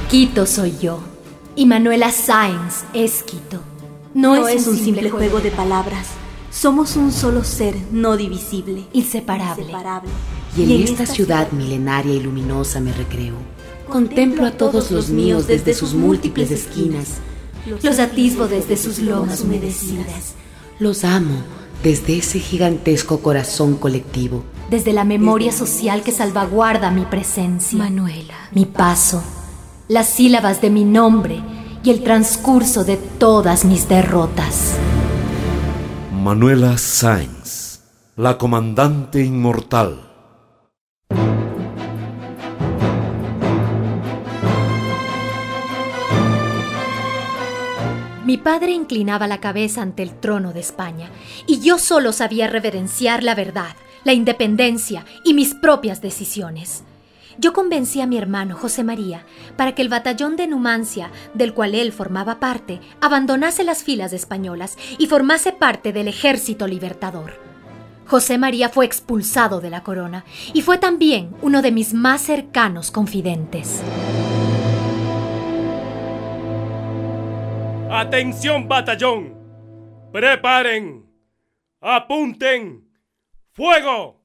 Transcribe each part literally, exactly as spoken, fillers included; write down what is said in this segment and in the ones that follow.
Quito soy yo, y Manuela Sáenz es Quito. No, no es, es un simple juego, juego de palabras. Somos un solo ser no divisible, inseparable. inseparable. Y en, y en esta, esta ciudad milenaria y luminosa me recreo. Contemplo a todos los míos desde sus múltiples esquinas. Los atisbo desde sus lomas humedecidas. Los amo desde ese gigantesco corazón colectivo. Desde la memoria social que salvaguarda mi presencia. Manuela. Mi paso, las sílabas de mi nombre y el transcurso de todas mis derrotas. Manuela Sáenz, la comandante inmortal. Mi padre inclinaba la cabeza ante el trono de España, y yo solo sabía reverenciar la verdad, la independencia y mis propias decisiones. Yo convencí a mi hermano José María para que el batallón de Numancia, del cual él formaba parte, abandonase las filas españolas y formase parte del ejército libertador. José María fue expulsado de la corona y fue también uno de mis más cercanos confidentes. ¡Atención, batallón! ¡Preparen! ¡Apunten! ¡Fuego!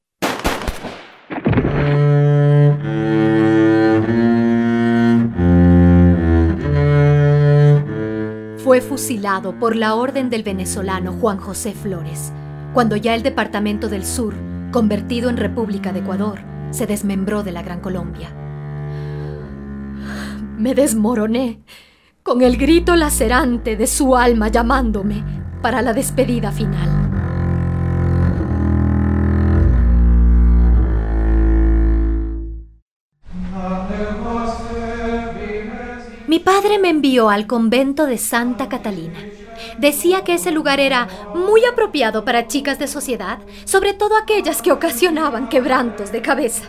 Fue fusilado por la orden del venezolano Juan José Flores, cuando ya el Departamento del Sur, convertido en República de Ecuador, se desmembró de la Gran Colombia. Me desmoroné con el grito lacerante de su alma llamándome para la despedida final. Mi padre me envió al convento de Santa Catalina. Decía que ese lugar era muy apropiado para chicas de sociedad, sobre todo aquellas que ocasionaban quebrantos de cabeza.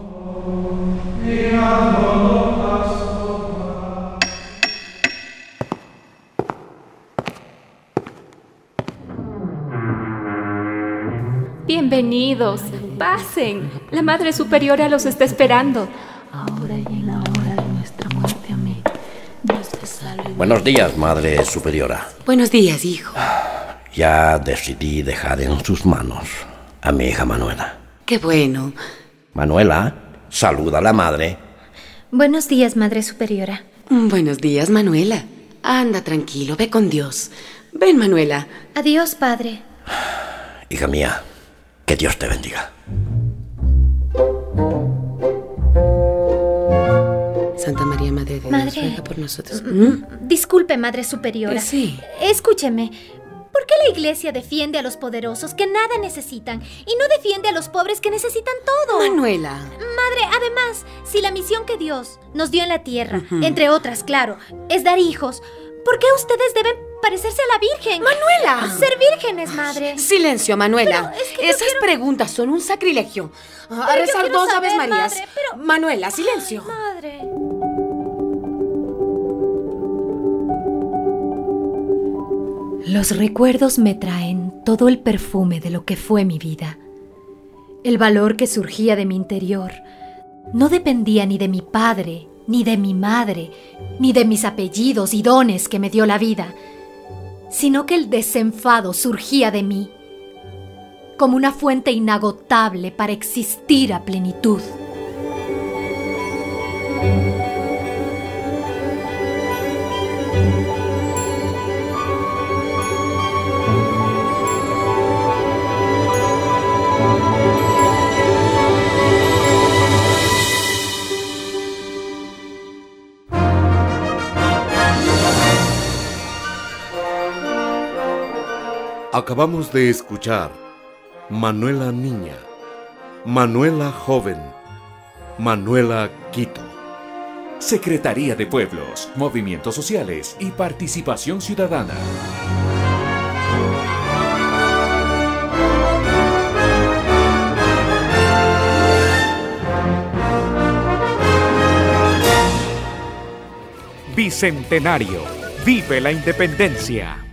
Bienvenidos, pasen. La Madre Superiora los está esperando. Ahora y en la hora de nuestra muerte, amén. Dios te salve. Buenos días, Madre Superiora. Buenos días, hijo. Ya decidí dejar en sus manos a mi hija Manuela. Qué bueno. Manuela, saluda a la madre. Buenos días, Madre Superiora. Buenos días, Manuela. Anda tranquilo, ve con Dios. Ven, Manuela. Adiós, padre. Hija mía, que Dios te bendiga. Santa María, Madre de Dios, Madre, ruega por nosotros. ¿Mm? Disculpe, Madre Superiora. Eh, sí. Escúcheme. ¿Por qué la Iglesia defiende a los poderosos que nada necesitan y no defiende a los pobres que necesitan todo? Manuela. Madre, además, si la misión que Dios nos dio en la tierra, uh-huh. entre otras, claro, es dar hijos, ¿por qué ustedes deben parecerse a la Virgen? ¡Manuela! Ser vírgenes, madre. Silencio, Manuela. Es que Esas quiero... preguntas son un sacrilegio. Pero a rezar dos saber, Aves Marías. Madre, pero... Manuela, silencio. Ay, madre. Los recuerdos me traen todo el perfume de lo que fue mi vida. El valor que surgía de mi interior no dependía ni de mi padre, ni de mi madre, ni de mis apellidos y dones que me dio la vida, sino que el desenfado surgía de mí, como una fuente inagotable para existir a plenitud. Acabamos de escuchar Manuela Niña, Manuela Joven, Manuela Quito. Secretaría de Pueblos, Movimientos Sociales y Participación Ciudadana. Bicentenario. Vive la independencia.